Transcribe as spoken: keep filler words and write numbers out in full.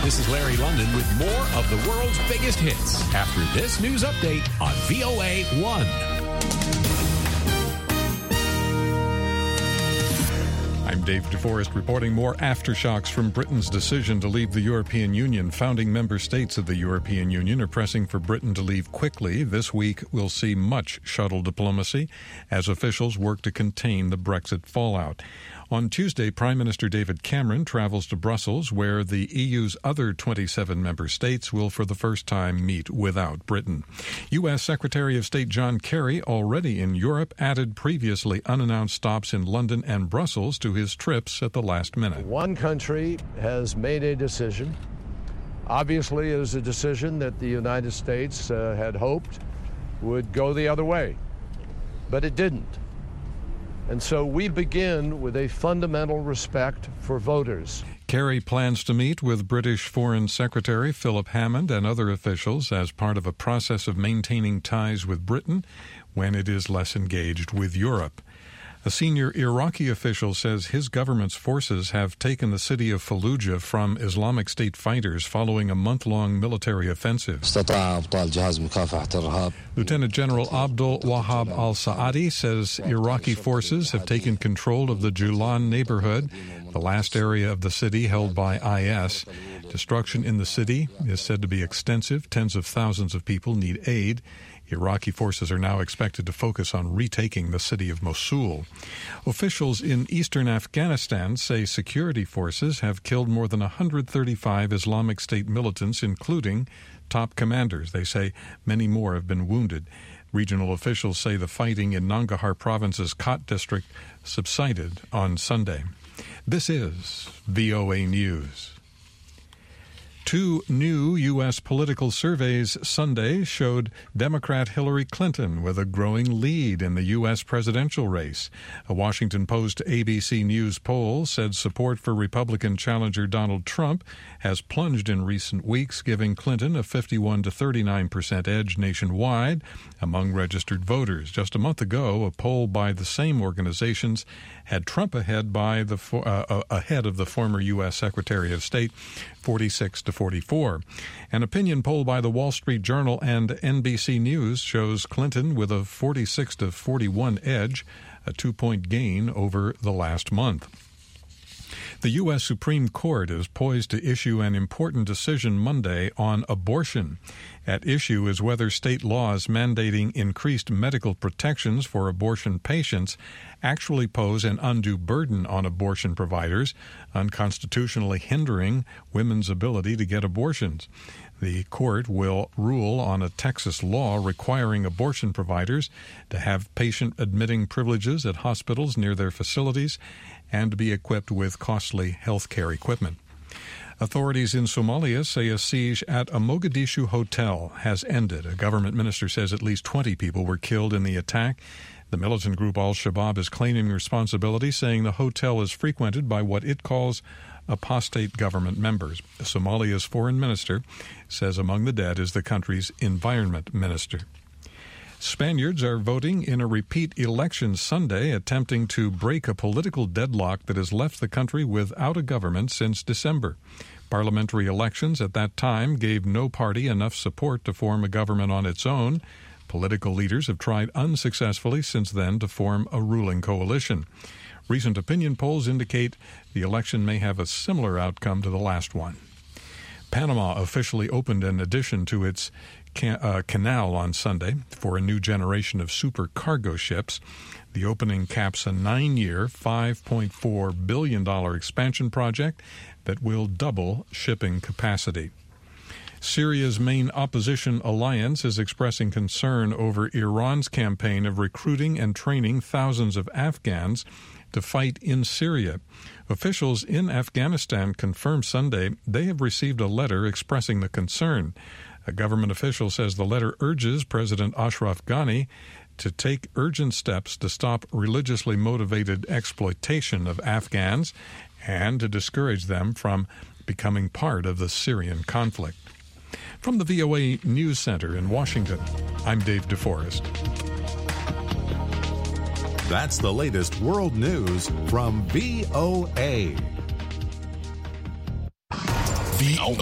This is Larry London with more of the world's biggest hits after this news update on V O A one. I'm Dave DeForest reporting more aftershocks from Britain's decision to leave the European Union. Founding member states of the European Union are pressing for Britain to leave quickly. This week we'll see much shuttle diplomacy as officials work to contain the Brexit fallout. On Tuesday, Prime Minister David Cameron travels to Brussels, where the E U's other twenty-seven member states will for the first time meet without Britain. U S. Secretary of State John Kerry, already in Europe, added previously unannounced stops in London and Brussels to his trips at the last minute. One country has made a decision. Obviously, it was a decision that the United States uh, had hoped would go the other way, but it didn't. And so we begin with a fundamental respect for voters. Kerry plans to meet with British Foreign Secretary Philip Hammond and other officials as part of a process of maintaining ties with Britain when it is less engaged with Europe. A senior Iraqi official says his government's forces have taken the city of Fallujah from Islamic State fighters following a month-long military offensive. Lieutenant General Abdul Wahab al-Saadi says Iraqi forces have taken control of the Julan neighborhood, the last area of the city held by I S. Destruction in the city is said to be extensive. Tens of thousands of people need aid. Iraqi forces are now expected to focus on retaking the city of Mosul. Officials in eastern Afghanistan say security forces have killed more than one hundred thirty-five Islamic State militants, including top commanders. They say many more have been wounded. Regional officials say the fighting in Nangarhar province's Khat district subsided on Sunday. This is V O A News. Two new U S political surveys Sunday showed Democrat Hillary Clinton with a growing lead in the U S presidential race. A Washington Post A B C News poll said support for Republican challenger Donald Trump has plunged in recent weeks, giving Clinton a fifty-one to thirty-nine percent edge nationwide among registered voters. Just a month ago, a poll by the same organizations had Trump ahead by the uh, ahead of the former U S Secretary of State, forty-six to forty-four. An opinion poll by the Wall Street Journal and N B C News shows Clinton with a forty-six to forty-one edge, a two-point gain over the last month. The U S. Supreme Court is poised to issue an important decision Monday on abortion. At issue is whether state laws mandating increased medical protections for abortion patients actually pose an undue burden on abortion providers, unconstitutionally hindering women's ability to get abortions. The court will rule on a Texas law requiring abortion providers to have patient-admitting privileges at hospitals near their facilities and to be equipped with costly health care equipment. Authorities in Somalia say a siege at a Mogadishu hotel has ended. A government minister says at least twenty people were killed in the attack. The militant group Al-Shabaab is claiming responsibility, saying the hotel is frequented by what it calls apostate government members. Somalia's foreign minister says among the dead is the country's environment minister. Spaniards are voting in a repeat election Sunday, attempting to break a political deadlock that has left the country without a government since December. Parliamentary elections at that time gave no party enough support to form a government on its own. Political leaders have tried unsuccessfully since then to form a ruling coalition. Recent opinion polls indicate the election may have a similar outcome to the last one. Panama officially opened an addition to its can, uh, canal on Sunday for a new generation of super cargo ships. The opening caps a nine-year, five point four billion dollars expansion project that will double shipping capacity. Syria's main opposition alliance is expressing concern over Iran's campaign of recruiting and training thousands of Afghans to fight in Syria. Officials in Afghanistan confirmed Sunday they have received a letter expressing the concern. A government official says the letter urges President Ashraf Ghani to take urgent steps to stop religiously motivated exploitation of Afghans and to discourage them from becoming part of the Syrian conflict. From the V O A News Center in Washington, I'm Dave DeForest. That's the latest world news from V O A. V O